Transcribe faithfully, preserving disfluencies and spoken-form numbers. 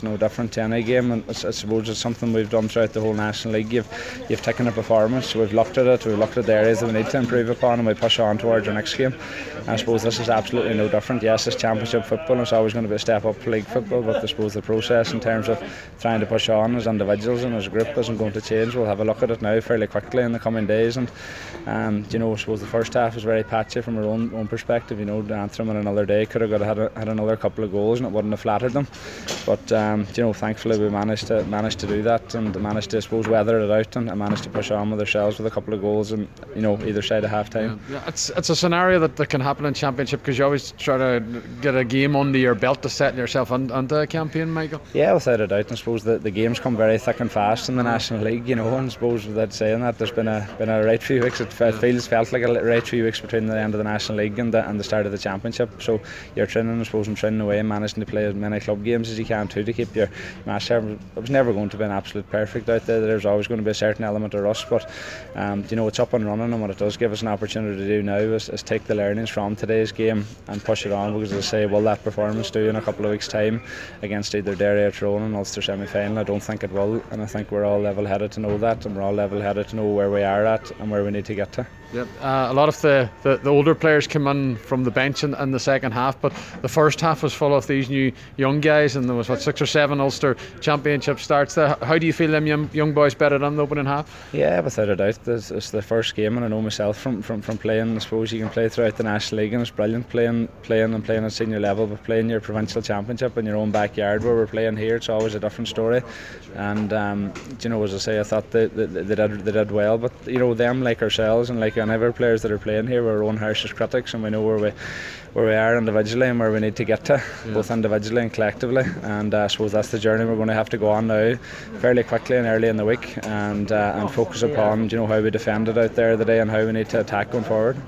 No different to any game, and I suppose it's something we've done throughout the whole National League. You've you've taken a performance, we've looked at it, we've looked at the areas that we need to improve upon, and we push on towards our next game. And I suppose this is absolutely no different. Yes, it's Championship football, and it's always going to be a step up for league football, but I suppose the process in terms of trying to push on as individuals and as a group isn't going to change. We'll have a look at it now fairly quickly in the coming days, and um, you know, I suppose the first half was very patchy from our own, own perspective. You know, Antrim on another day could have got had, a, had another couple of goals, and it wouldn't have flattered them, but um, you know, thankfully we managed to managed to do that, and managed to, I suppose, weather it out, and, and managed to push on with ourselves with a couple of goals, and you know, either side of half time. Yeah, yeah, it's it's a scenario that, that can happen in Championship, because you always try to get a game under your belt to set yourself on, onto a campaign, Michael. Yeah, without a doubt. And I suppose the, the games come very thick and fast in the National League, you know, and I suppose without saying that, there's been a been a right few weeks. It yeah. feels felt like a right few weeks between the end of the National League and the, and the start of the Championship. So you're training, I suppose, and training away and managing to play as many club games as you can too, to keep your match level. It was never going to be an absolute perfect out there. There's always going to be a certain element of rust, but um, you know, it's up and running, and what it does give us an opportunity to do now is, is take the learnings from today's game and push it on, because as I say, will that performance do in a couple of weeks' time against either Derry or Tyrone in Ulster semi-final? I don't think it will, and I think we're all level-headed to know that, and we're all level-headed to know where we are at and where we need to get to. Yep. Uh, a lot of the, the, the older players came in from the bench in, in the second half, but the first half was full of these new young guys, and there was what, six or seven Ulster Championship starts there. How do you feel them young, young boys better than the opening half? Yeah, without a doubt. It's, it's the first game, and I know myself from, from, from playing. I suppose you can play throughout the National League, and it's brilliant playing playing and playing at senior level, but playing your provincial championship in your own backyard where we're playing here, it's always a different story. And um, you know, as I say, I thought they, they, they, did, they did well, but you know, them like ourselves and like any of our players that are playing here, we're our own harshest critics, and we know where we where we are individually and where we need to get to, yeah. both individually and collectively. And uh, I suppose that's the journey we're going to have to go on now, fairly quickly and early in the week, and uh, and focus upon, you know, how we defended out there today and how we need to attack going forward.